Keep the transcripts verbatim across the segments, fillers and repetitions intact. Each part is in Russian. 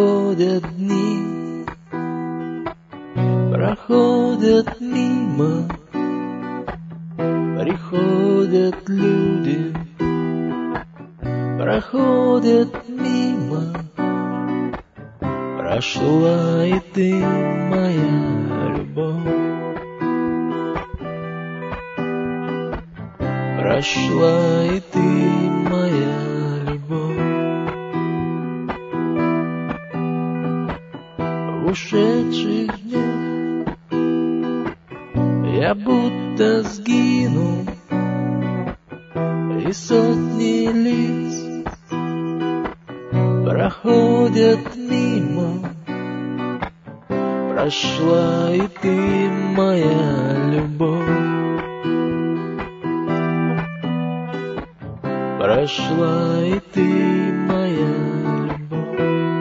проходят дни, проходят мимо, приходят люди, проходят мимо. Прошла и ты, моя любовь, прошла и ты, моя любовь. В ушедших днях я будто сгинул, и сотни лиц проходят мимо. Прошла и ты, моя любовь, прошла и ты, моя любовь.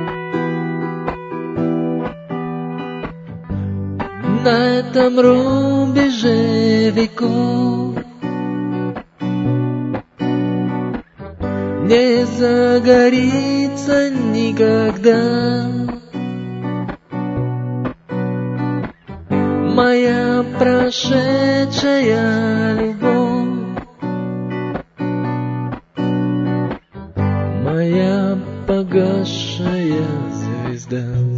На этом рубеже веков не загорится никогда моя прошедшая любовь, моя погасшая звезда.